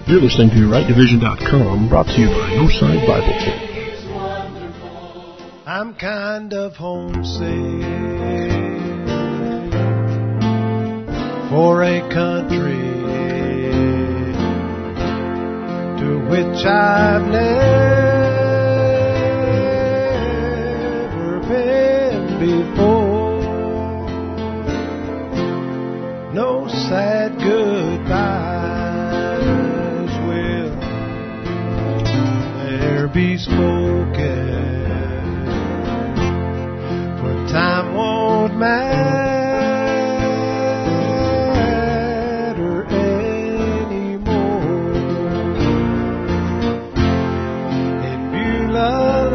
You're listening to RightDivision.com, brought to you by Northside Bible Church. I'm kind of homesick for a country to which I've never been before. No sad goodbyes will there be spoken, for time won't matter anymore. In Beulah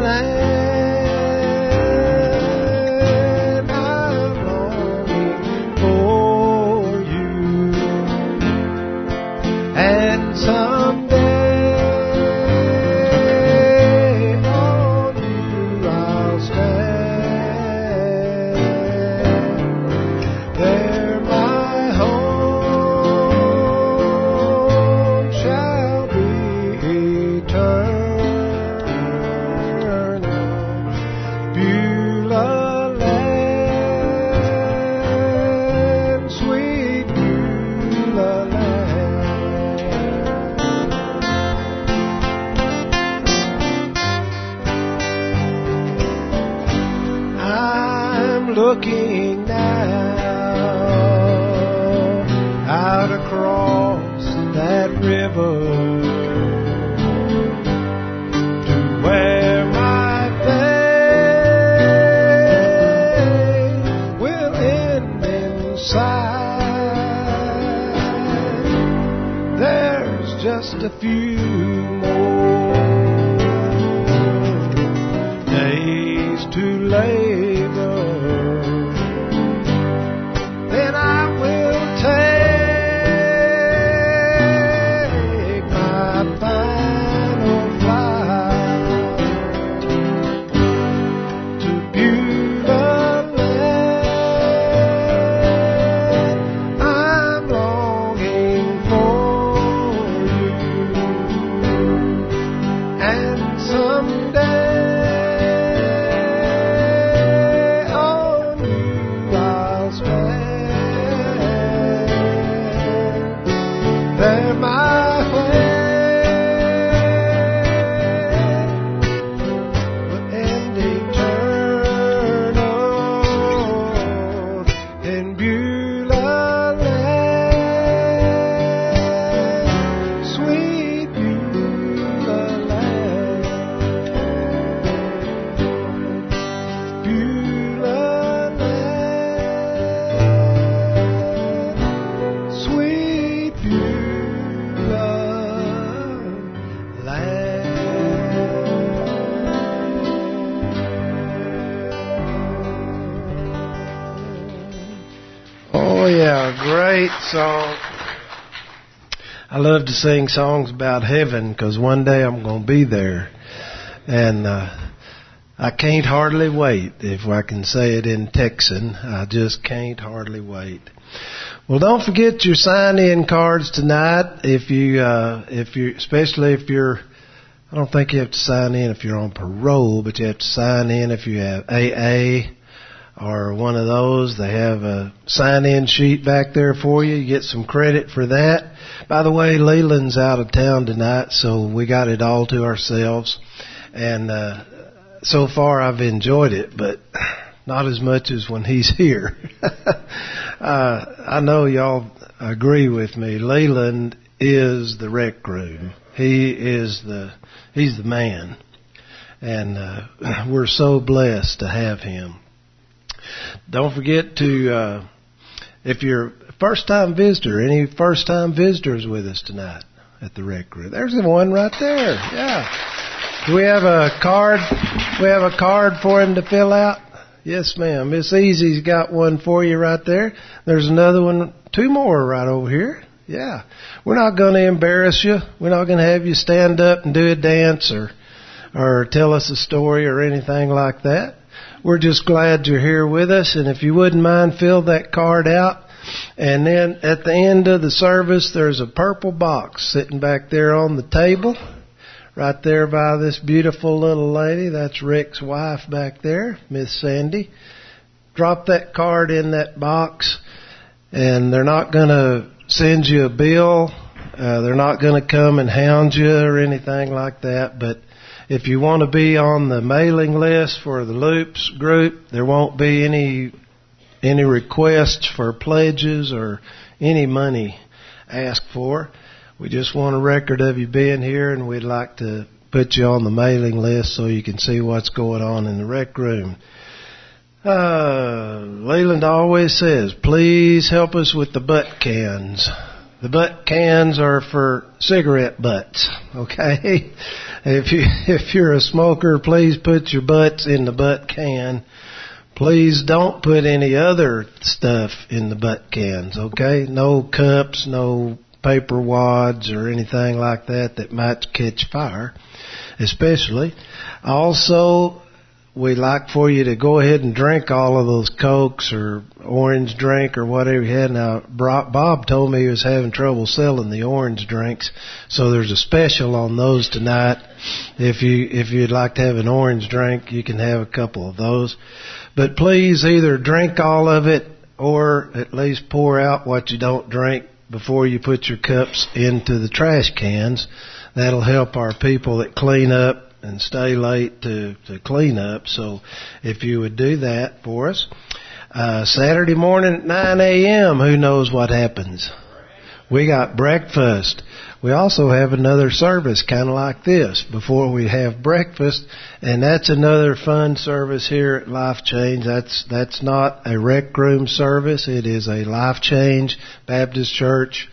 land, I'm longing for you, and someday on you I'll stand. There my home shall be eternal. Beulah land, sweet Beulah land. I'm looking now out across that river to where my faith will end inside. There's just a few more days to labor, then I will take my final flight to Beulah land. I'm longing for you, and someday on you I'll spend. There my way will end eternal in Beulah land, sweet Beulah land. Beulah land, sweet Beulah land. Oh yeah, great song. I love to sing songs about heaven because one day I'm going to be there, and I can't hardly wait. If I can say it in Texan, I just can't hardly wait. Well, don't forget your sign-in cards tonight. If you, especially if you're, I don't think you have to sign in if you're on parole, but you have to sign in if you have AA or one of those. They have a sign-in sheet back there for you. You get some credit for that. By the way, Leland's out of town tonight, so we got it all to ourselves. And so far I've enjoyed it, but not as much as when he's here. I know y'all agree with me. Leland is the rec room. He's the man. And we're so blessed to have him. Don't forget to, if you're a first-time visitor, any first-time visitors with us tonight at the rec room. There's the one right there. Yeah. Do we have a card? We have a card for him to fill out? Yes, ma'am. Miss Easy's got one for you right there. There's another one, two more right over here. Yeah. We're not going to embarrass you. We're not going to have you stand up and do a dance or tell us a story or anything like that. We're just glad you're here with us, and if you wouldn't mind, fill that card out And then at the end of the service, there's a purple box sitting back there on the table, right there by this beautiful little lady. That's Rick's wife back there, Miss Sandy. Drop that card in that box, and they're not going to send you a bill. They're not going to come and hound you or anything like that. But if you want to be on the mailing list for the Loops group, there won't be any requests for pledges or any money asked for. We just want a record of you being here, and we'd like to put you on the mailing list so you can see what's going on in the rec room. Leland always says, please help us with the butt cans. The butt cans are for cigarette butts, okay? If you're a smoker, please put your butts in the butt can. Please don't put any other stuff in the butt cans, okay? No cups, no paper wads or anything like that might catch fire, especially. Also, we'd like for you to go ahead and drink all of those Cokes or orange drink or whatever you had. Now, Bob told me he was having trouble selling the orange drinks, so there's a special on those tonight. If you'd like to have an orange drink, you can have a couple of those. But please either drink all of it or at least pour out what you don't drink before you put your cups into the trash cans. That'll help our people that clean up and stay late to clean up. So if you would do that for us. Saturday morning at 9 a.m., who knows what happens? We got breakfast. We also have another service kind of like this before we have breakfast, and that's another fun service here at Life Change. That's not a rec room service. It is a Life Change Baptist Church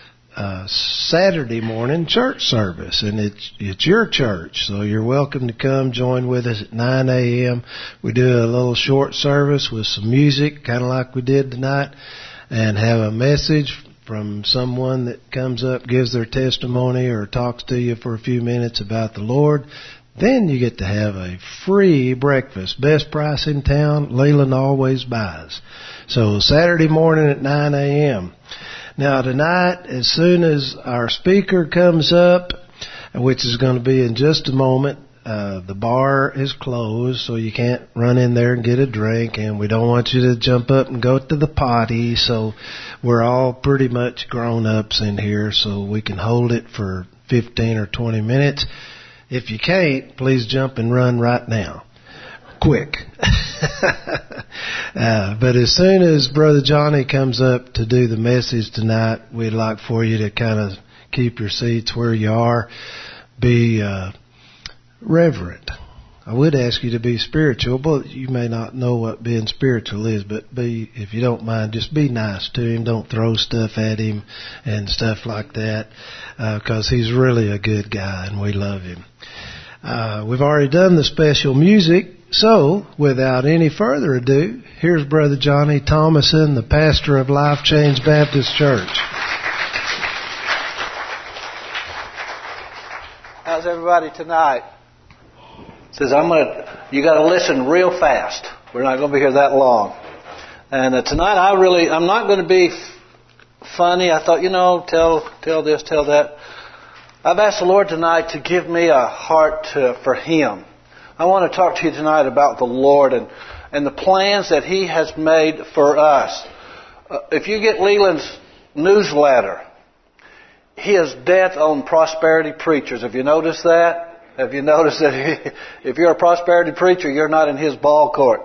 Saturday morning church service, and it's your church, so you're welcome to come join with us at 9 a.m. We do a little short service with some music, kind of like we did tonight, and have a message from someone that comes up, gives their testimony, or talks to you for a few minutes about the Lord. Then you get to have a free breakfast. Best price in town, Leland always buys. So Saturday morning at 9 a.m. Now tonight, as soon as our speaker comes up, which is going to be in just a moment, the bar is closed, so you can't run in there and get a drink, and we don't want you to jump up and go to the potty, so we're all pretty much grown-ups in here, so we can hold it for 15 or 20 minutes. If you can't, please jump and run right now. Quick. But as soon as Brother Johnny comes up to do the message tonight, we'd like for you to kind of keep your seats where you are. Be reverent. I would ask you to be spiritual, but you may not know what being spiritual is, but if you don't mind, just be nice to him. Don't throw stuff at him and stuff like that, because he's really a good guy and we love him. We've already done the special music, so without any further ado, here's Brother Johnny Thomason, the pastor of Life Change Baptist Church. How's everybody tonight? Says you got to listen real fast. We're not going to be here that long. And tonight I'm not going to be funny. I thought, tell this, tell that. I've asked the Lord tonight to give me a heart for Him. I want to talk to you tonight about the Lord and the plans that He has made for us. If you get Leland's newsletter, he is death on prosperity preachers. Have you noticed that? Have you noticed that if you're a prosperity preacher, you're not in his ball court?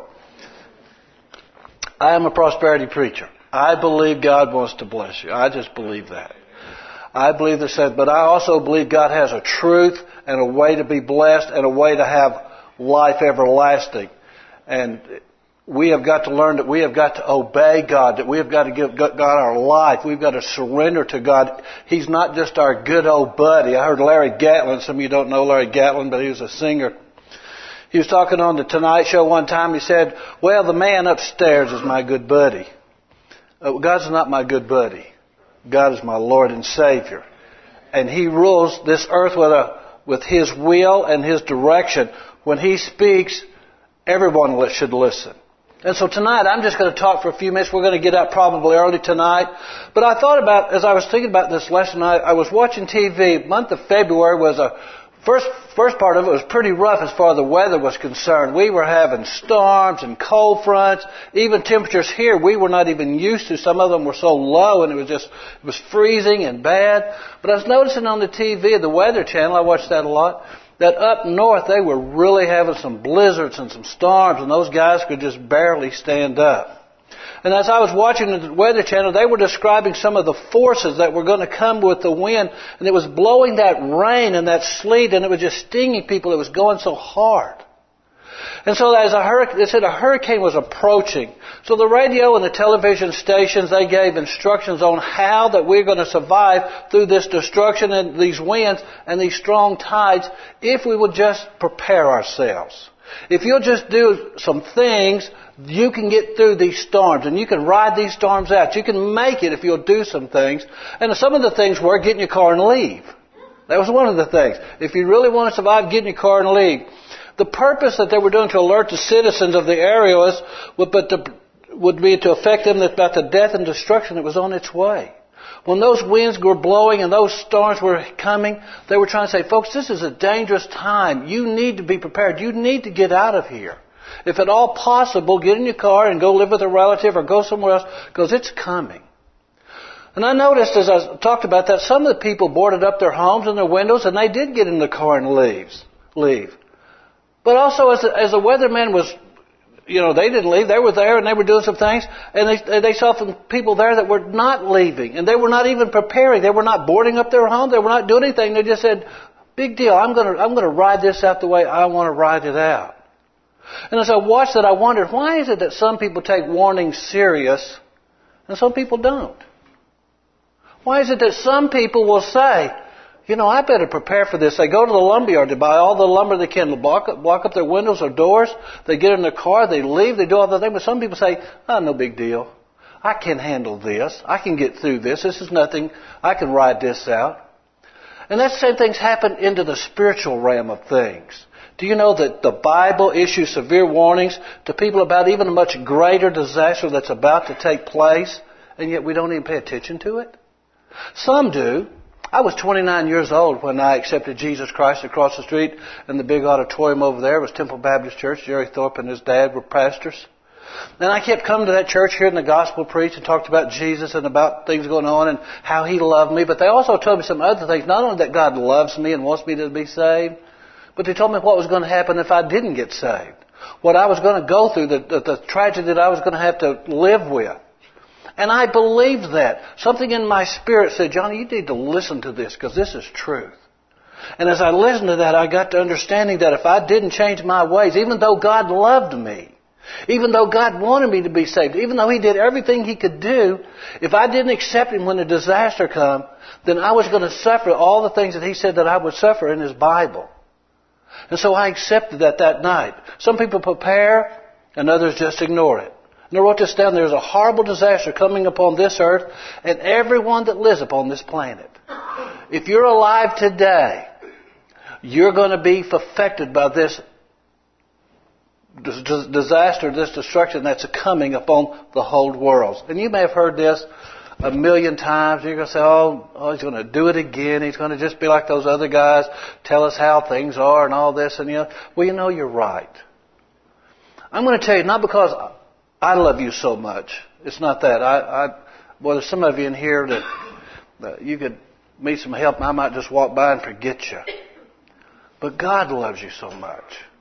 I am a prosperity preacher. I believe God wants to bless you. I just believe that. I believe that, but I also believe God has a truth and a way to be blessed and a way to have life everlasting. And we have got to learn that we have got to obey God, that we have got to give God our life. We've got to surrender to God. He's not just our good old buddy. I heard Larry Gatlin. Some of you don't know Larry Gatlin, but he was a singer. He was talking on the Tonight Show one time. He said, well, the man upstairs is my good buddy. God's not my good buddy. God is my Lord and Savior. And He rules this earth with His will and His direction. When He speaks, everyone should listen. And so tonight, I'm just going to talk for a few minutes. We're going to get out probably early tonight. But I thought about, as I was thinking about this lesson, I was watching TV. The month of February was first part of it was pretty rough as far as the weather was concerned. We were having storms and cold fronts. Even temperatures here we were not even used to. Some of them were so low and it was freezing and bad. But I was noticing on the TV, the Weather Channel, I watched that a lot, that up north they were really having some blizzards and some storms, and those guys could just barely stand up. And as I was watching the Weather Channel, they were describing some of the forces that were going to come with the wind, and it was blowing that rain and that sleet, and it was just stinging people. It was going so hard. And so they said a hurricane was approaching. So the radio and the television stations, they gave instructions on how that we're going to survive through this destruction and these winds and these strong tides if we would just prepare ourselves. If you'll just do some things, you can get through these storms and you can ride these storms out. You can make it if you'll do some things. And some of the things were get in your car and leave. That was one of the things. If you really want to survive, get in your car and leave. The purpose that they were doing to alert the citizens of the area would be to affect them about the death and destruction that was on its way. When those winds were blowing and those storms were coming, they were trying to say, folks, this is a dangerous time. You need to be prepared. You need to get out of here. If at all possible, get in your car and go live with a relative or go somewhere else, because it's coming. And I noticed as I talked about that, some of the people boarded up their homes and their windows, and they did get in the car and leave. But also as the weatherman was, they didn't leave. They were there and they were doing some things. And they saw some people there that were not leaving. And they were not even preparing. They were not boarding up their home. They were not doing anything. They just said, big deal. I'm going to ride this out the way I want to ride it out. And as I watched that, I wondered, why is it that some people take warnings serious and some people don't? Why is it that some people will say, I better prepare for this. They go to the lumberyard to buy all the lumber they can, block up their windows or doors. They get in their car, they leave, they do all the things. But some people say, no big deal. I can handle this. I can get through this. This is nothing. I can ride this out. And that same things happen into the spiritual realm of things. Do you know that the Bible issues severe warnings to people about even a much greater disaster that's about to take place, and yet we don't even pay attention to it? Some do. I was 29 years old when I accepted Jesus Christ across the street in the big auditorium over there. It was Temple Baptist Church. Jerry Thorpe and his dad were pastors. And I kept coming to that church hearing the gospel preached and talked about Jesus and about things going on and how He loved me. But they also told me some other things. Not only that God loves me and wants me to be saved, but they told me what was going to happen if I didn't get saved. What I was going to go through, the tragedy that I was going to have to live with. And I believed that. Something in my spirit said, Johnny, you need to listen to this because this is truth. And as I listened to that, I got to understanding that if I didn't change my ways, even though God loved me, even though God wanted me to be saved, even though He did everything He could do, if I didn't accept Him when the disaster come, then I was going to suffer all the things that He said that I would suffer in His Bible. And so I accepted that night. Some people prepare and others just ignore it. And I wrote this down. There's a horrible disaster coming upon this earth and everyone that lives upon this planet. If you're alive today, you're going to be affected by this disaster, this destruction that's coming upon the whole world. And you may have heard this a million times. You're going to say, oh, he's going to do it again. He's going to just be like those other guys, tell us how things are and all this. And well, you're right. I'm going to tell you, not because I love you so much. It's not that. Well, there's some of you in here that you could need some help, and I might just walk by and forget you. But God loves you so much.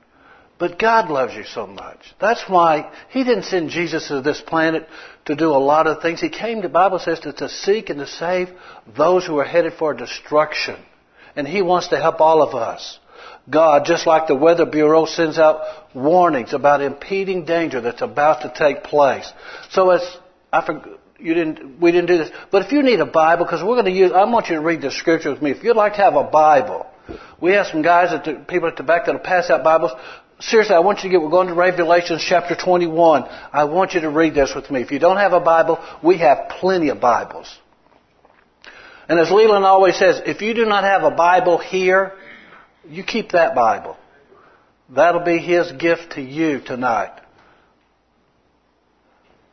That's why He didn't send Jesus to this planet to do a lot of things. He came, the Bible says, to seek and to save those who are headed for destruction. And He wants to help all of us. God, just like the Weather Bureau sends out warnings about impending danger that's about to take place. So we didn't do this. But if you need a Bible, because I want you to read the Scripture with me. If you'd like to have a Bible, we have some guys, people at the back that'll pass out Bibles. Seriously, we're going to Revelation chapter 21. I want you to read this with me. If you don't have a Bible, we have plenty of Bibles. And as Leland always says, if you do not have a Bible here, you keep that Bible. That'll be his gift to you tonight.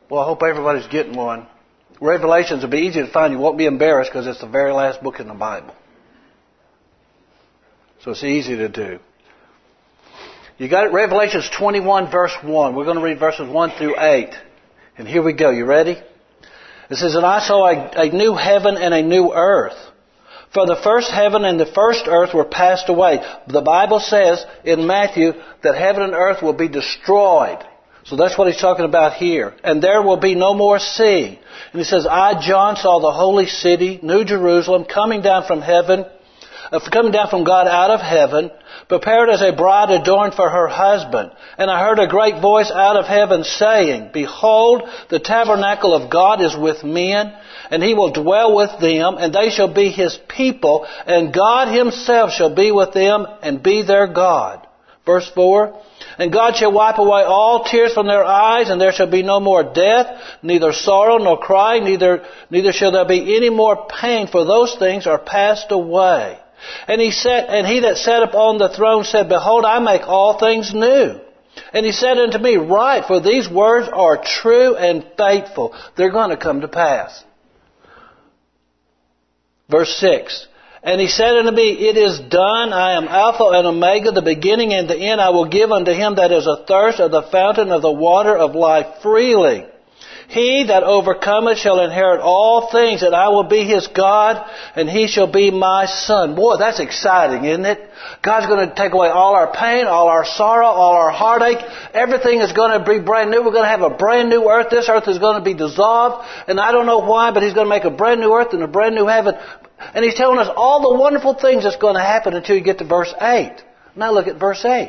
Well, I hope everybody's getting one. Revelations will be easy to find. You won't be embarrassed because it's the very last book in the Bible. So it's easy to do. You got it? Revelations 21 verse 1. We're going to read verses 1 through 8. And here we go. You ready? It says, "And I saw a new heaven and a new earth. For the first heaven and the first earth were passed away." The Bible says in Matthew that heaven and earth will be destroyed. So that's what he's talking about here. "And there will be no more sea." And he says, "I, John, saw the holy city, New Jerusalem, coming down from heaven, coming down from God out of heaven, prepared as a bride adorned for her husband. And I heard a great voice out of heaven saying, Behold, the tabernacle of God is with men, and He will dwell with them, and they shall be His people, and God Himself shall be with them and be their God." Verse 4, "And God shall wipe away all tears from their eyes, and there shall be no more death, neither sorrow nor crying, neither shall there be any more pain, for those things are passed away. And he that sat upon the throne said, Behold, I make all things new. And He said unto me, Write, for these words are true and faithful." They're going to come to pass. Verse 6, "And He said unto me, It is done. I am Alpha and Omega, the beginning and the end. I will give unto him that is athirst of the fountain of the water of life freely. He that overcometh shall inherit all things, and I will be his God, and he shall be my son." Boy, that's exciting, isn't it? God's going to take away all our pain, all our sorrow, all our heartache. Everything is going to be brand new. We're going to have a brand new earth. This earth is going to be dissolved, and I don't know why, but He's going to make a brand new earth and a brand new heaven. And He's telling us all the wonderful things that's going to happen until you get to verse 8. Now look at verse 8.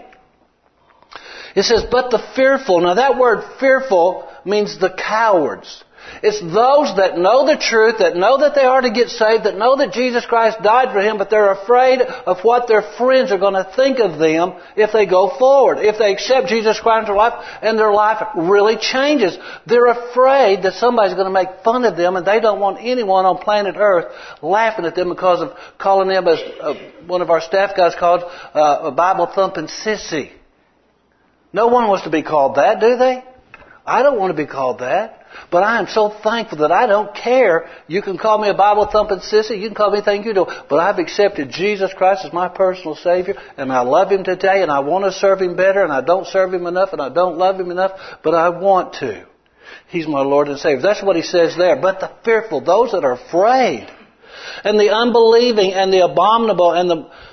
It says, "But the fearful." Now that word fearful means the cowards. It's those that know the truth, that know that they are to get saved, that know that Jesus Christ died for him, but they're afraid of what their friends are going to think of them if they go forward. If they accept Jesus Christ into their life and their life really changes. They're afraid that somebody's going to make fun of them, and they don't want anyone on planet Earth laughing at them because of calling them, as one of our staff guys called, a Bible-thumping sissy. No one wants to be called that, do they? I don't want to be called that. But I am so thankful that I don't care. You can call me a Bible-thumping sissy. You can call me anything you do. But I've accepted Jesus Christ as my personal Savior. And I love Him today. And I want to serve Him better. And I don't serve Him enough. And I don't love Him enough. But I want to. He's my Lord and Savior. That's what He says there. But the fearful, those that are afraid. And the unbelieving and the abominable and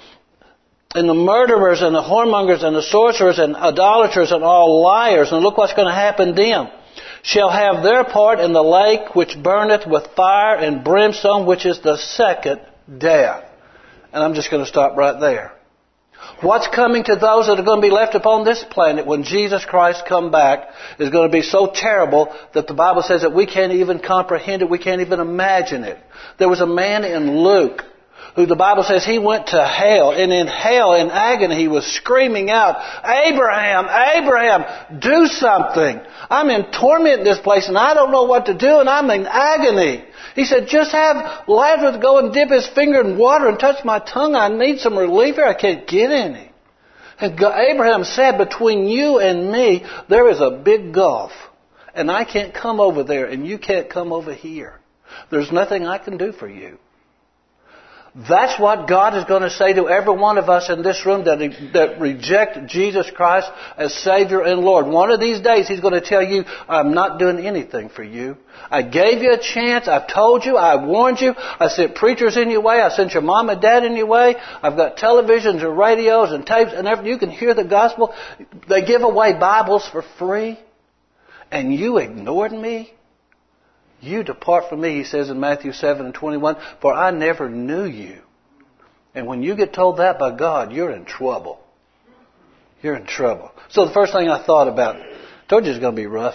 the murderers and the whoremongers and the sorcerers and idolaters and all liars. And look what's going to happen to them. Shall have their part in the lake which burneth with fire and brimstone, which is the second death. And I'm just going to stop right there. What's coming to those that are going to be left upon this planet when Jesus Christ come back is going to be so terrible that the Bible says that we can't even comprehend it, we can't even imagine it. There was a man in Luke who the Bible says he went to hell, and in hell, in agony, he was screaming out, Abraham, Abraham, do something. I'm in torment in this place, and I don't know what to do, and I'm in agony. He said, just have Lazarus go and dip his finger in water and touch my tongue. I need some relief here. I can't get any. And Abraham said, between you and me, there is a big gulf, and I can't come over there, and you can't come over here. There's nothing I can do for you. That's what God is going to say to every one of us in this room that reject Jesus Christ as Savior and Lord. One of these days He's going to tell you, I'm not doing anything for you. I gave you a chance. I told you. I warned you. I sent preachers in your way. I sent your mom and dad in your way. I've got televisions and radios and tapes and everything. You can hear the gospel. They give away Bibles for free. And you ignored me? You depart from me, He says in Matthew 7:21, for I never knew you. And when you get told that by God, you're in trouble. You're in trouble. So the first thing I thought about, I told you it's going to be rough.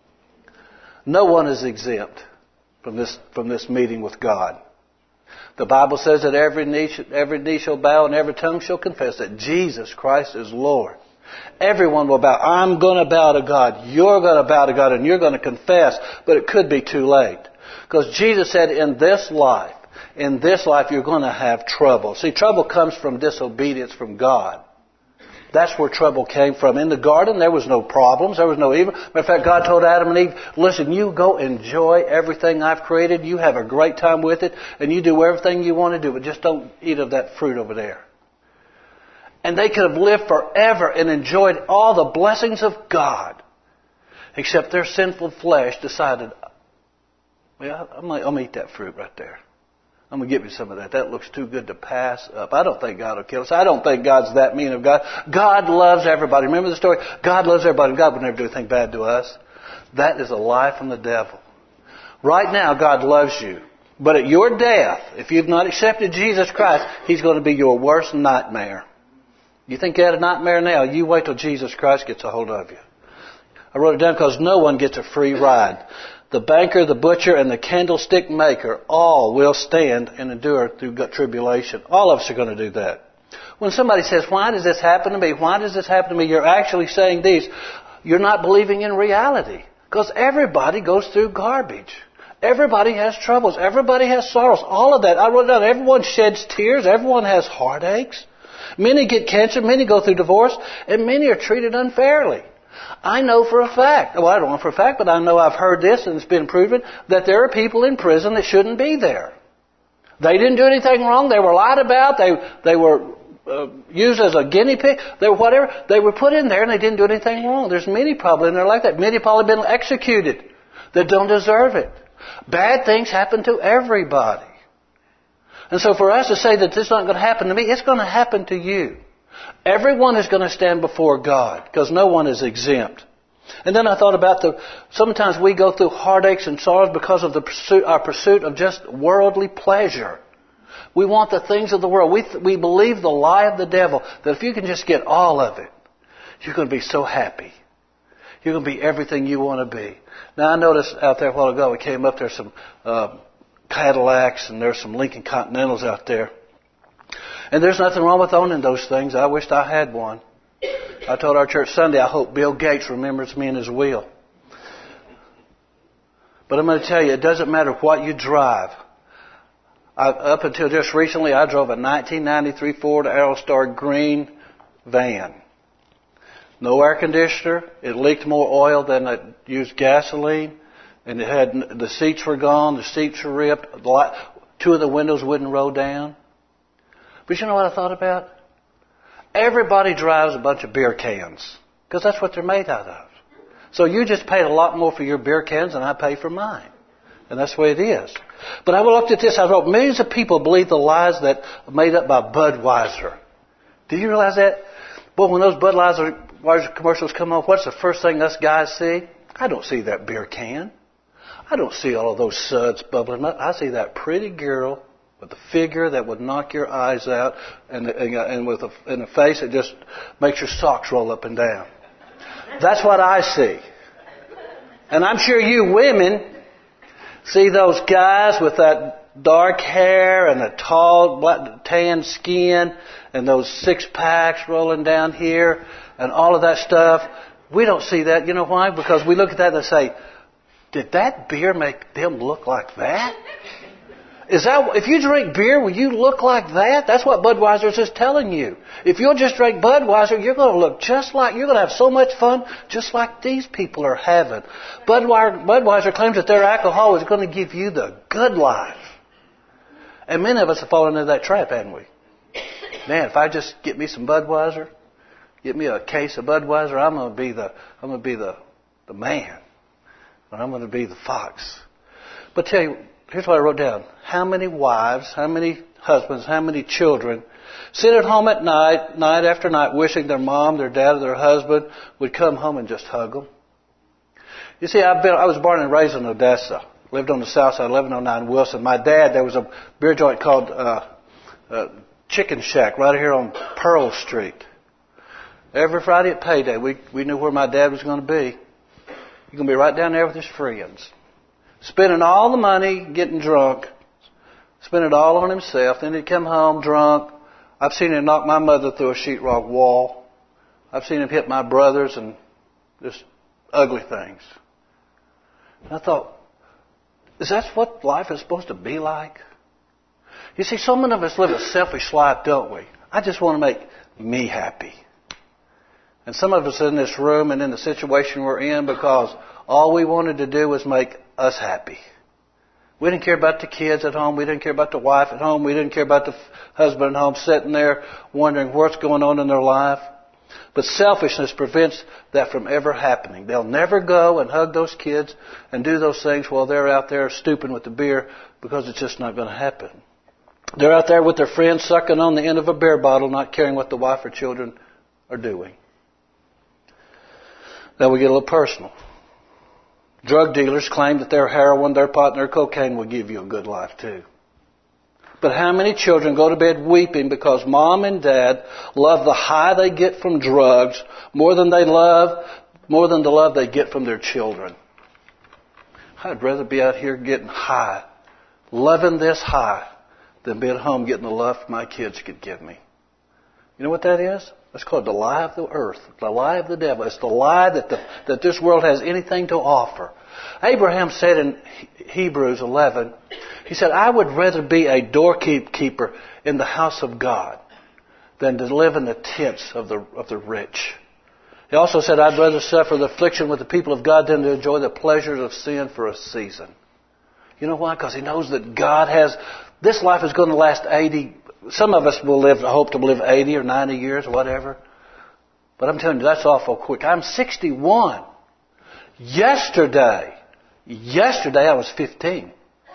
No one is exempt from this meeting with God. The Bible says that every knee shall bow and every tongue shall confess that Jesus Christ is Lord. Everyone will bow. I'm going to bow to God. You're going to bow to God and you're going to confess. But it could be too late. Because Jesus said in this life you're going to have trouble. See, trouble comes from disobedience from God. That's where trouble came from. In the garden, there was no problems. There was no evil. Matter of fact, God told Adam and Eve, listen, you go enjoy everything I've created. You have a great time with it. And you do everything you want to do. But just don't eat of that fruit over there. And they could have lived forever and enjoyed all the blessings of God. Except their sinful flesh decided, well, I'm going to eat that fruit right there. I'm going to give you some of that. That looks too good to pass up. I don't think God will kill us. I don't think God's that mean of God. God loves everybody. Remember the story? God loves everybody. God would never do anything bad to us. That is a lie from the devil. Right now, God loves you. But at your death, if you've not accepted Jesus Christ, He's going to be your worst nightmare. You think you had a nightmare now? You wait till Jesus Christ gets a hold of you. I wrote it down because no one gets a free ride. The banker, the butcher, and the candlestick maker all will stand and endure through tribulation. All of us are going to do that. When somebody says, why does this happen to me? Why does this happen to me? You're actually saying these. You're not believing in reality. Because everybody goes through garbage. Everybody has troubles. Everybody has sorrows. All of that. I wrote it down. Everyone sheds tears. Everyone has heartaches. Many get cancer. Many go through divorce. And many are treated unfairly. I know for a fact, well, I don't know for a fact, but I know I've heard this and it's been proven, that there are people in prison that shouldn't be there. They didn't do anything wrong. They were lied about. They were used as a guinea pig. They were whatever. They were put in there and they didn't do anything wrong. There's many probably in there like that. Many probably been executed that don't deserve it. Bad things happen to everybody. And so for us to say that this is not going to happen to me, it's going to happen to you. Everyone is going to stand before God because no one is exempt. And then I thought about sometimes we go through heartaches and sorrows because of our pursuit of just worldly pleasure. We want the things of the world. We believe the lie of the devil that if you can just get all of it, you're going to be so happy. You're going to be everything you want to be. Now I noticed out there a while ago, we came up, there's some Cadillacs and there's some Lincoln Continentals out there. And there's nothing wrong with owning those things. I wished I had one. I told our church Sunday, I hope Bill Gates remembers me in his will. But I'm going to tell you, it doesn't matter what you drive. Up until just recently, I drove a 1993 Ford Aerostar green van. No air conditioner. It leaked more oil than it used gasoline. And the seats were gone. The seats were ripped. Two of the windows wouldn't roll down. But you know what I thought about? Everybody drives a bunch of beer cans because that's what they're made out of. So you just paid a lot more for your beer cans than I pay for mine. And that's the way it is. But I looked at this. I wrote, millions of people believe the lies that are made up by Budweiser. Do you realize that? Well, when those Budweiser commercials come on, what's the first thing us guys see? I don't see that beer can. I don't see all of those suds bubbling up. I see that pretty girl with a figure that would knock your eyes out and with a face that just makes your socks roll up and down. That's what I see. And I'm sure you women see those guys with that dark hair and the tall black tan skin and those six packs rolling down here and all of that stuff. We don't see that. You know why? Because we look at that and say, did that beer make them look like that? If you drink beer, will you look like that? That's what Budweiser is telling you. If you'll just drink Budweiser, you're going to look you're going to have so much fun, just like these people are having. Budweiser claims that their alcohol is going to give you the good life. And many of us have fallen into that trap, haven't we? Man, if I just get me some Budweiser, get me a case of Budweiser, I'm going to be the man. And I'm going to be the fox. But tell you, here's what I wrote down. How many wives, how many husbands, how many children sit at home at night, night after night, wishing their mom, their dad, or their husband would come home and just hug them? You see, I was born and raised in Odessa. Lived on the south side, 1109 Wilson. My dad, there was a beer joint called Chicken Shack right here on Pearl Street. Every Friday at payday, we knew where my dad was going to be. He's going to be right down there with his friends. Spending all the money, getting drunk. Spending it all on himself. Then he'd come home drunk. I've seen him knock my mother through a sheetrock wall. I've seen him hit my brothers and just ugly things. And I thought, is that what life is supposed to be like? You see, so many of us live a selfish life, don't we? I just want to make me happy. And some of us in this room and in the situation we're in because all we wanted to do was make us happy. We didn't care about the kids at home. We didn't care about the wife at home. We didn't care about the husband at home sitting there wondering what's going on in their life. But selfishness prevents that from ever happening. They'll never go and hug those kids and do those things while they're out there stooping with the beer because it's just not going to happen. They're out there with their friends sucking on the end of a beer bottle, not caring what the wife or children are doing. Now we get a little personal. Drug dealers claim that their heroin, their pot, and their cocaine will give you a good life too. But how many children go to bed weeping because mom and dad love the high they get from drugs more than the love they get from their children? I'd rather be out here getting high, loving this high, than be at home getting the love my kids could give me. You know what that is? That's called the lie of the earth, the lie of the devil. It's the lie that this world has anything to offer. Abraham said in Hebrews 11, he said, I would rather be a doorkeeper in the house of God than to live in the tents of the rich. He also said, I'd rather suffer the affliction with the people of God than to enjoy the pleasures of sin for a season. You know why? Because he knows that God has, this life is going to last 80. Some of us will hope to live 80 or 90 years or whatever. But I'm telling you, that's awful quick. I'm 61. Yesterday I was 15.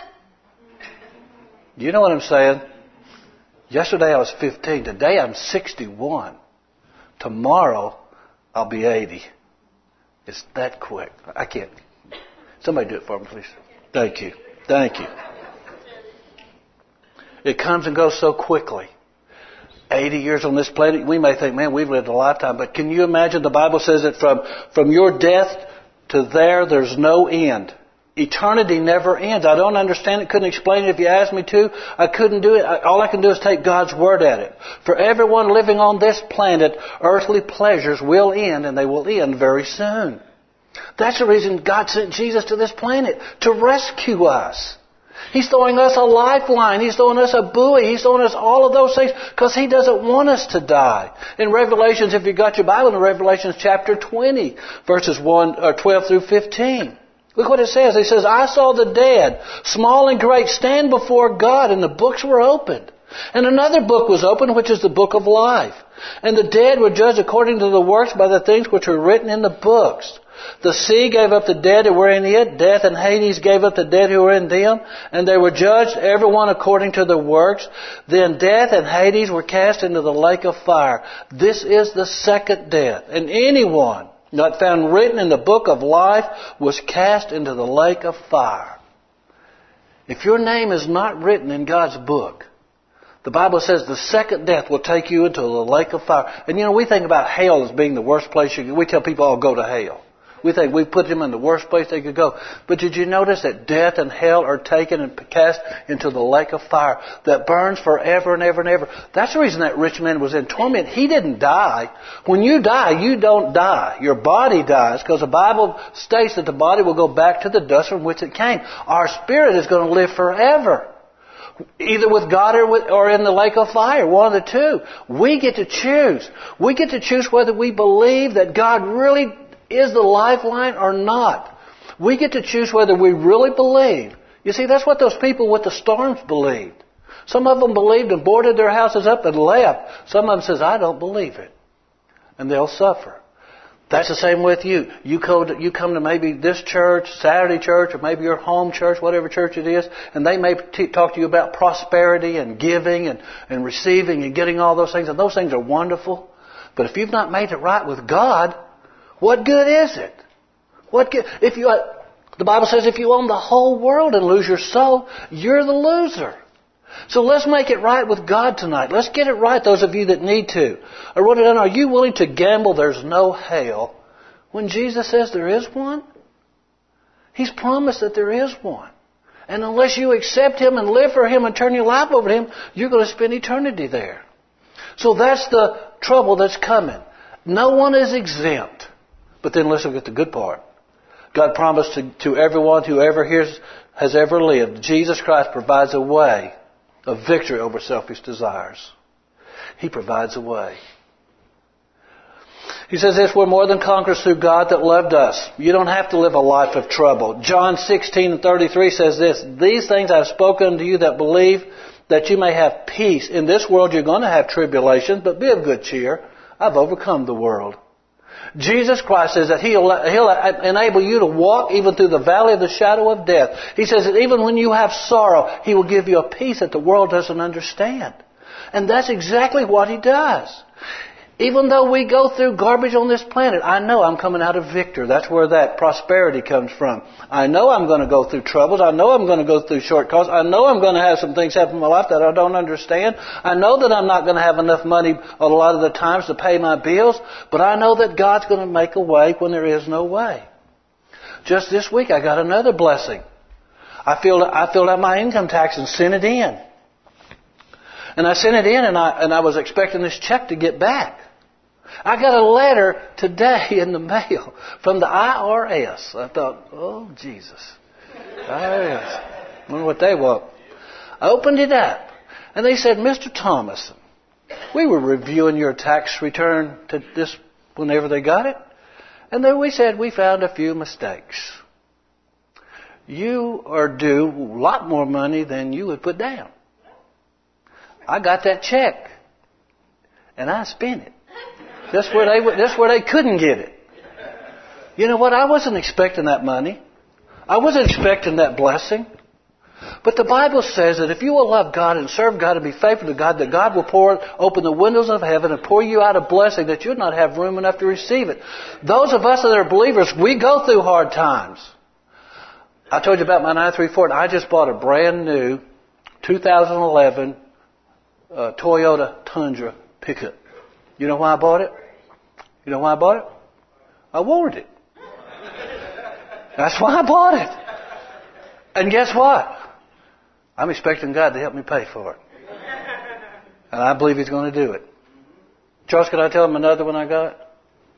You know what I'm saying? Yesterday I was 15. Today I'm 61. Tomorrow I'll be 80. It's that quick. I can't. Somebody do it for me, please. Thank you. Thank you. It comes and goes so quickly. 80 years on this planet, we may think, man, we've lived a lifetime. But can you imagine? The Bible says that from your death to there's no end. Eternity never ends. I don't understand it. Couldn't explain it if you asked me to. I couldn't do it. All I can do is take God's word at it. For everyone living on this planet, earthly pleasures will end, and they will end very soon. That's the reason God sent Jesus to this planet, to rescue us. He's throwing us a lifeline. He's throwing us a buoy. He's throwing us all of those things because He doesn't want us to die. In Revelations, if you got your Bible, in Revelations chapter 20, verses 12 through 15. Look what it says. It says, I saw the dead, small and great, stand before God, and the books were opened. And another book was opened, which is the book of life. And the dead were judged according to the works by the things which were written in the books. The sea gave up the dead who were in it. Death and Hades gave up the dead who were in them. And they were judged, everyone according to their works. Then death and Hades were cast into the lake of fire. This is the second death. And anyone not found written in the book of life was cast into the lake of fire. If your name is not written in God's book, the Bible says the second death will take you into the lake of fire. And you know, we think about hell as being the worst place we tell people, oh, go to hell. We think we put them in the worst place they could go. But did you notice that death and hell are taken and cast into the lake of fire that burns forever and ever and ever? That's the reason that rich man was in torment. He didn't die. When you die, you don't die. Your body dies because the Bible states that the body will go back to the dust from which it came. Our spirit is going to live forever. Either with God or in the lake of fire, one of the two. We get to choose. We get to choose whether we believe that God really is the lifeline or not. We get to choose whether we really believe. You see, that's what those people with the storms believed. Some of them believed and boarded their houses up and left. Some of them says, I don't believe it. And they'll suffer. That's the same with you. You come to maybe this church, Saturday church, or maybe your home church, whatever church it is, and they may talk to you about prosperity and giving and receiving and getting all those things. And those things are wonderful. But if you've not made it right with God, what good is it? What good? The Bible says if you own the whole world and lose your soul, you're the loser. So let's make it right with God tonight. Let's get it right, those of you that need to. I wrote it down. Are you willing to gamble there's no hell when Jesus says there is one? He's promised that there is one. And unless you accept Him and live for Him and turn your life over to Him, you're going to spend eternity there. So that's the trouble that's coming. No one is exempt. But then let's look at the good part. God promised to everyone who ever has ever lived, Jesus Christ provides a way of victory over selfish desires. He provides a way. He says this, we're more than conquerors through God that loved us. You don't have to live a life of trouble. John 16:33 says this, these things I have spoken unto you that believe, that you may have peace. In this world you're going to have tribulations, but be of good cheer. I've overcome the world. Jesus Christ says that He'll enable you to walk even through the valley of the shadow of death. He says that even when you have sorrow, He will give you a peace that the world doesn't understand. And that's exactly what He does. Even though we go through garbage on this planet, I know I'm coming out a victor. That's where that prosperity comes from. I know I'm going to go through troubles. I know I'm going to go through shortcuts. I know I'm going to have some things happen in my life that I don't understand. I know that I'm not going to have enough money a lot of the times to pay my bills. But I know that God's going to make a way when there is no way. Just this week I got another blessing. I filled out my income tax and sent it in. And I sent it in and I was expecting this check to get back. I got a letter today in the mail from the IRS. I thought, oh, Jesus. IRS. I wonder what they want. I opened it up. And they said, Mr. Thomas, we were reviewing your tax return to this whenever they got it. And then we said we found a few mistakes. You are due a lot more money than you would put down. I got that check. And I spent it. That's where they couldn't get it. You know what? I wasn't expecting that money. I wasn't expecting that blessing. But the Bible says that if you will love God and serve God and be faithful to God, that God will open the windows of heaven and pour you out a blessing that you'd not have room enough to receive it. Those of us that are believers, we go through hard times. I told you about my 934. I just bought a brand new 2011 Toyota Tundra pickup. You know why I bought it? You know why I bought it? I wanted it. That's why I bought it. And guess what? I'm expecting God to help me pay for it. And I believe He's going to do it. Charles, can I tell him another one I got?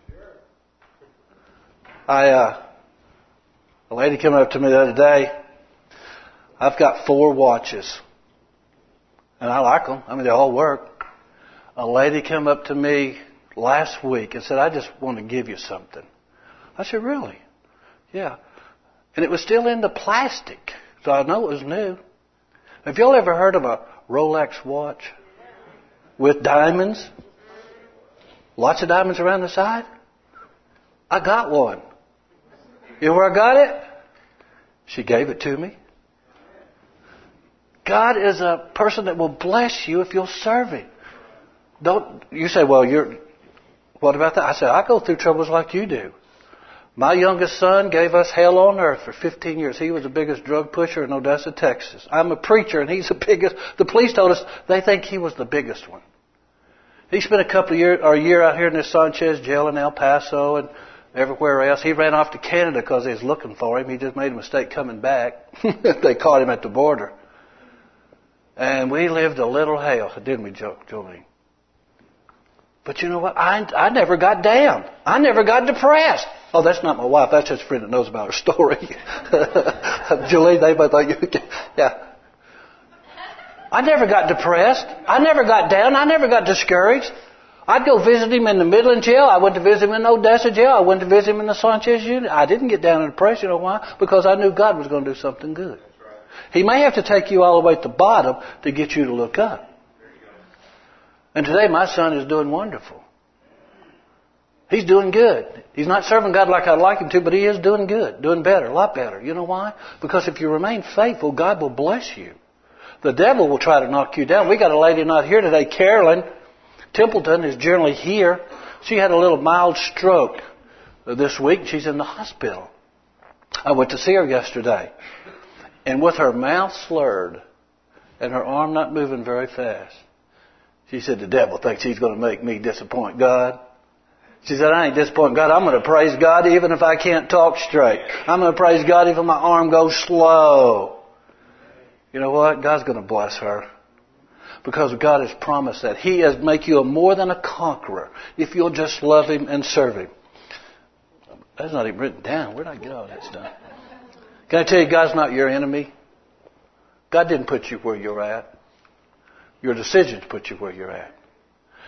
A lady came up to me the other day. I've got 4 watches. And I like them. I mean, they all work. A lady came up to me last week and said, I just want to give you something. I said, really? Yeah. And it was still in the plastic, so I know it was new. Have you all ever heard of a Rolex watch with diamonds? Lots of diamonds around the side? I got one. You know where I got it? She gave it to me. God is a person that will bless you if you'll serve Him. Don't you say, well, what about that? I said, I go through troubles like you do. My youngest son gave us hell on earth for 15 years. He was the biggest drug pusher in Odessa, Texas. I'm a preacher and he's the biggest. The police told us they think he was the biggest one. He spent a year out here in this Sanchez jail in El Paso and everywhere else. He ran off to Canada because they was looking for him. He just made a mistake coming back. They caught him at the border. And we lived a little hell, didn't we, Jolene? But you know what? I never got down. I never got depressed. Oh, that's not my wife. That's just a friend that knows about her story. Julie, they both thought you. Yeah. I never got depressed. I never got down. I never got discouraged. I'd go visit him in the Midland jail. I went to visit him in Odessa jail. I went to visit him in the Sanchez unit. I didn't get down in depression. You know why? Because I knew God was going to do something good. He may have to take you all the way at the bottom to get you to look up. And today my son is doing wonderful. He's doing good. He's not serving God like I'd like him to, but he is doing good, doing better, a lot better. You know why? Because if you remain faithful, God will bless you. The devil will try to knock you down. We got a lady not here today, Carolyn Templeton is generally here. She had a little mild stroke this week. She's in the hospital. I went to see her yesterday. And with her mouth slurred and her arm not moving very fast, she said, the devil thinks he's going to make me disappoint God. She said, I ain't disappointing God. I'm going to praise God even if I can't talk straight. I'm going to praise God even if my arm goes slow. You know what? God's going to bless her. Because God has promised that. He has make you more than a conqueror if you'll just love Him and serve Him. That's not even written down. Where did I get all that stuff? Can I tell you, God's not your enemy? God didn't put you where you're at. Your decisions put you where you're at.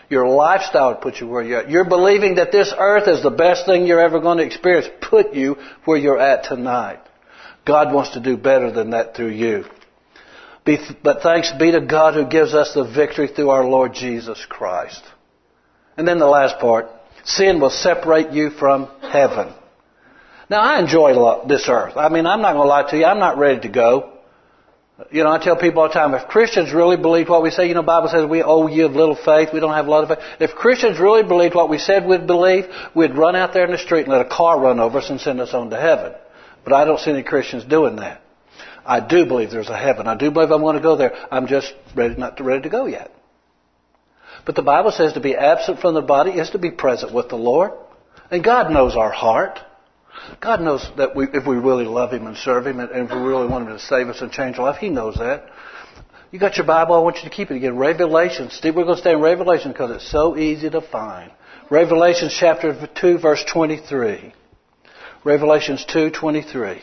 Your lifestyle would put you where you're at. You're believing that this earth is the best thing you're ever going to experience. Put you where you're at tonight. God wants to do better than that through you. But thanks be to God who gives us the victory through our Lord Jesus Christ. And then the last part. Sin will separate you from heaven. Now, I enjoy this earth. I mean, I'm not going to lie to you. I'm not ready to go. You know, I tell people all the time, if Christians really believed what we say, you know, the Bible says we owe you of little faith. We don't have a lot of faith. If Christians really believed what we said we'd believe, we'd run out there in the street and let a car run over us and send us on to heaven. But I don't see any Christians doing that. I do believe there's a heaven. I do believe I'm going to go there. I'm just not ready to go yet. But the Bible says to be absent from the body is to be present with the Lord. And God knows our heart. God knows that if we really love Him and serve Him, and if we really want Him to save us and change our life, He knows that. You got your Bible, I want you to keep it again. Revelation. Steve, we're going to stay in Revelation because it's so easy to find. Revelation chapter 2, verse 23. Revelations 2:23.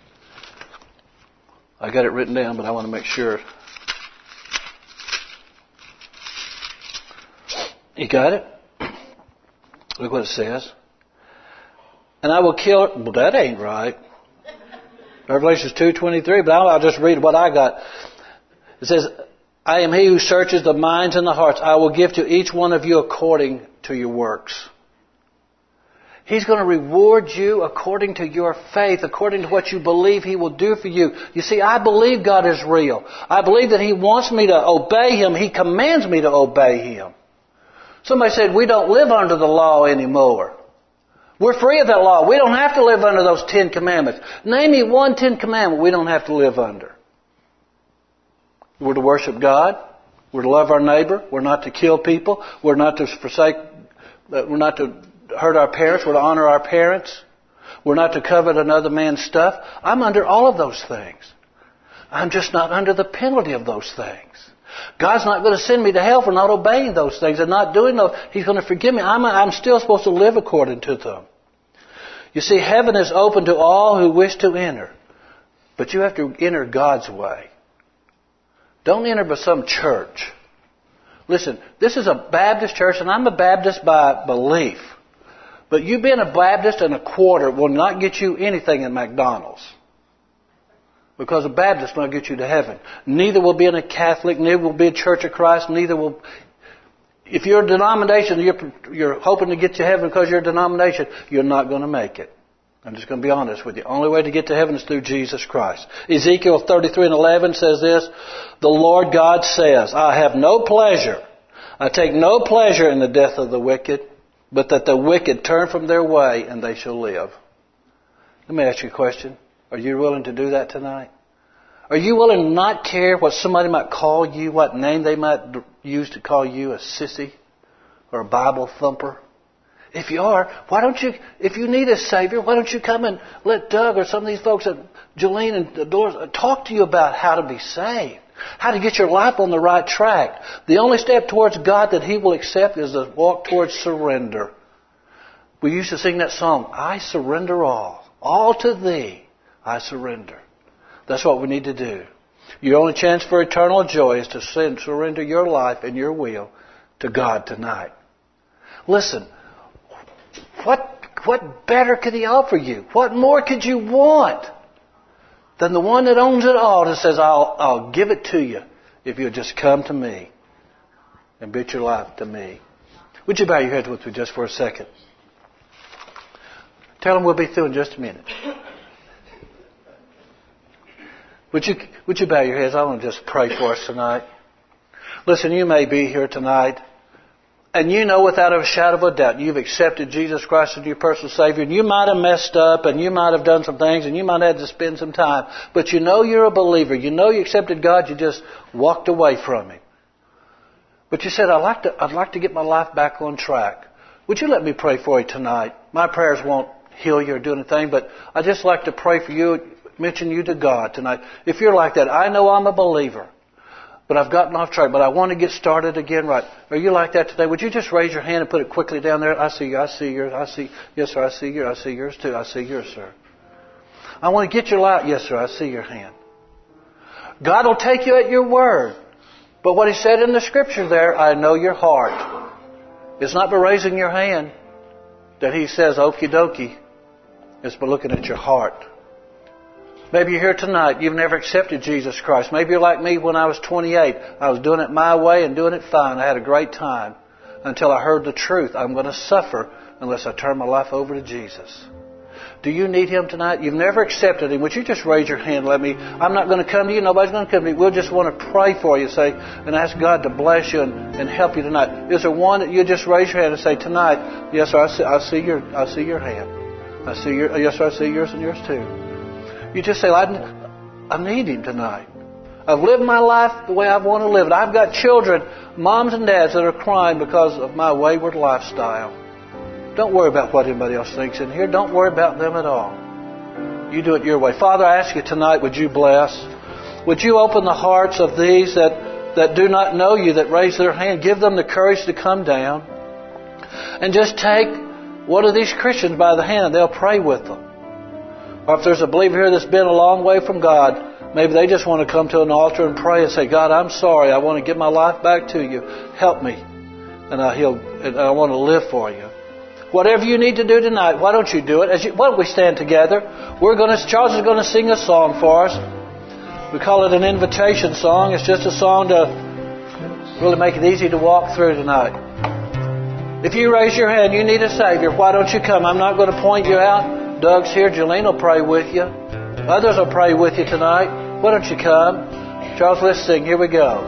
I got it written down, but I want to make sure. You got it? Look what it says. And I will kill... Well, that ain't right. Revelations 2:23, but I'll just read what I got. It says, I am He who searches the minds and the hearts. I will give to each one of you according to your works. He's going to reward you according to your faith, according to what you believe He will do for you. You see, I believe God is real. I believe that He wants me to obey Him. He commands me to obey Him. Somebody said, we don't live under the law anymore. We're free of that law. We don't have to live under those 10 commandments. Name me one 10 commandment we don't have to live under. We're to worship God. We're to love our neighbor. We're not to kill people. We're not to we're not to hurt our parents. We're to honor our parents. We're not to covet another man's stuff. I'm under all of those things. I'm just not under the penalty of those things. God's not going to send me to hell for not obeying those things and not doing those. He's going to forgive me. I'm still supposed to live according to them. You see, heaven is open to all who wish to enter. But you have to enter God's way. Don't enter by some church. Listen, this is a Baptist church, and I'm a Baptist by belief. But you being a Baptist and a quarter will not get you anything in McDonald's. Because a Baptist will not get you to heaven. Neither will being a Catholic, neither will be a Church of Christ, neither will... If you're a denomination, you're hoping to get to heaven because you're a denomination, you're not going to make it. I'm just going to be honest with you. The only way to get to heaven is through Jesus Christ. Ezekiel 33:11 says this, the Lord God says, I have no pleasure, I take no pleasure in the death of the wicked, but that the wicked turn from their way and they shall live. Let me ask you a question. Are you willing to do that tonight? Are you willing to not care what somebody might call you, what name they might use to call you, a sissy or a Bible thumper? If you are, why don't you, if you need a Savior, why don't you come and let Doug or some of these folks at Jolene and Dolores talk to you about how to be saved, how to get your life on the right track. The only step towards God that He will accept is to walk towards surrender. We used to sing that song, I surrender all to Thee. I surrender. That's what we need to do. Your only chance for eternal joy is to surrender your life and your will to God tonight. Listen, what better could He offer you? What more could you want than the one that owns it all that says, I'll give it to you if you'll just come to me and bet your life to me. Would you bow your heads with me just for a second? Tell them we'll be through in just a minute. Would you bow your heads? I want to just pray for us tonight. Listen, you may be here tonight, and you know without a shadow of a doubt you've accepted Jesus Christ as your personal Savior, and you might have messed up, and you might have done some things, and you might have had to spend some time, but you know you're a believer. You know you accepted God. You just walked away from Him. But you said, I'd like to get my life back on track. Would you let me pray for you tonight? My prayers won't heal you or do anything, but I'd just like to pray for you, mention you to God tonight. If you're like that, I know I'm a believer, but I've gotten off track, but I want to get started again right. Are you like that today? Would you just raise your hand and put it quickly down there? I see you. I see yours. I see. Yes, sir. I see yours. I see yours too. I see yours, sir. I want to get your light. Yes, sir. I see your hand. God will take you at your word. But what He said in the Scripture there, I know your heart. It's not by raising your hand that He says, okie dokie. It's by looking at your heart. Maybe you're here tonight. You've never accepted Jesus Christ. Maybe you're like me when I was 28. I was doing it my way and doing it fine. I had a great time until I heard the truth. I'm going to suffer unless I turn my life over to Jesus. Do you need Him tonight? You've never accepted Him. Would you just raise your hand and let me? I'm not going to come to you. Nobody's going to come to you. We'll just want to pray for you, say, and ask God to bless you and help you tonight. Is there one that you just raise your hand and say, tonight, yes, sir, I see your hand. Yes, sir, I see yours and yours too. You just say, I need Him tonight. I've lived my life the way I want to live it. I've got children, moms and dads that are crying because of my wayward lifestyle. Don't worry about what anybody else thinks in here. Don't worry about them at all. You do it your way. Father, I ask you tonight, would you bless? Would you open the hearts of these that do not know you, that raise their hand? Give them the courage to come down and just take one of these Christians by the hand and they'll pray with them. Or if there's a believer here that's been a long way from God, maybe they just want to come to an altar and pray and say, God, I'm sorry. I want to give my life back to you. Help me. And I want to live for you. Whatever you need to do tonight, why don't you do it? Why don't we stand together? Charles is going to sing a song for us. We call it an invitation song. It's just a song to really make it easy to walk through tonight. If you raise your hand, you need a Savior. Why don't you come? I'm not going to point you out. Doug's here. Jolene will pray with you. Others will pray with you tonight. Why don't you come? Charles, let's sing. Here we go.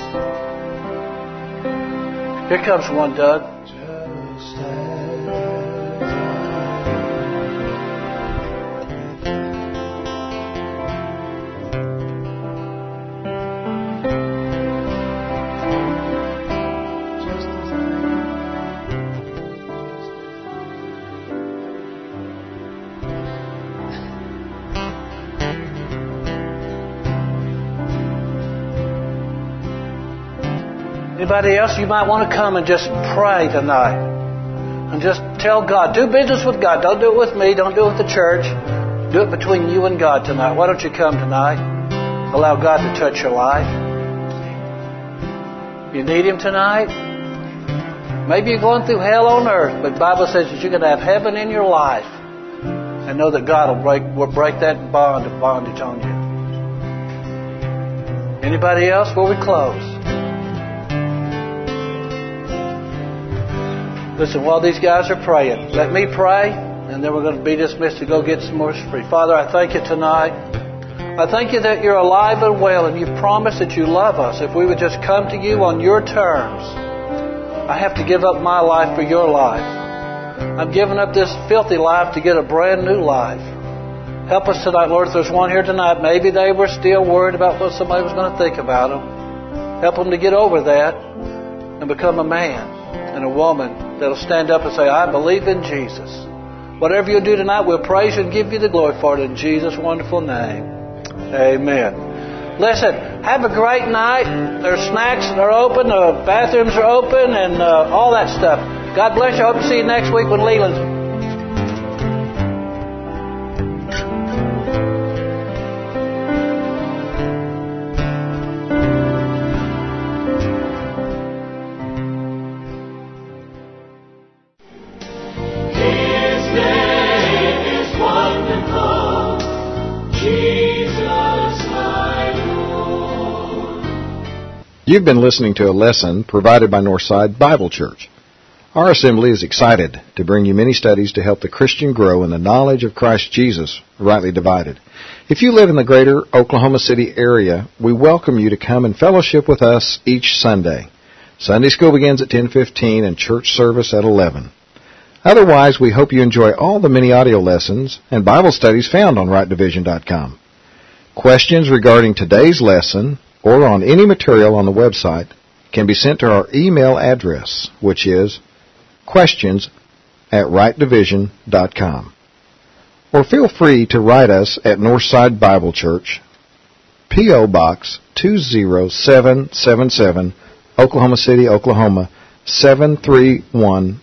Here comes one, Doug. Anybody else, you might want to come and just pray tonight. And just tell God. Do business with God. Don't do it with me. Don't do it with the church. Do it between you and God tonight. Why don't you come tonight? Allow God to touch your life. You need Him tonight? Maybe you're going through hell on earth, but the Bible says that you're going to have heaven in your life. And know that God will break that bond of bondage on you. Anybody else before we close? Listen, while these guys are praying, let me pray, and then we're going to be dismissed to go get some more free. Father, I thank you tonight. I thank you that you're alive and well, and you've promised that you love us. If we would just come to you on your terms, I have to give up my life for your life. I'm giving up this filthy life to get a brand new life. Help us tonight, Lord. If there's one here tonight, maybe they were still worried about what somebody was going to think about them. Help them to get over that and become a man and a woman that'll stand up and say, I believe in Jesus. Whatever you do tonight, we'll praise you and give you the glory for it in Jesus' wonderful name. Amen. Listen, have a great night. There's snacks that are open, the bathrooms are open, and all that stuff. God bless you. I hope to see you next week when Leland's. You've been listening to a lesson provided by Northside Bible Church. Our assembly is excited to bring you many studies to help the Christian grow in the knowledge of Christ Jesus, rightly divided. If you live in the greater Oklahoma City area, we welcome you to come and fellowship with us each Sunday. Sunday school begins at 10:15 and church service at 11. Otherwise, we hope you enjoy all the many audio lessons and Bible studies found on rightdivision.com. Questions regarding today's lesson or on any material on the website can be sent to our email address, which is questions@rightdivision.com. Or feel free to write us at Northside Bible Church, P.O. Box 20777, Oklahoma City, Oklahoma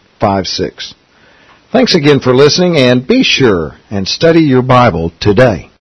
73156. Thanks again for listening, and be sure and study your Bible today.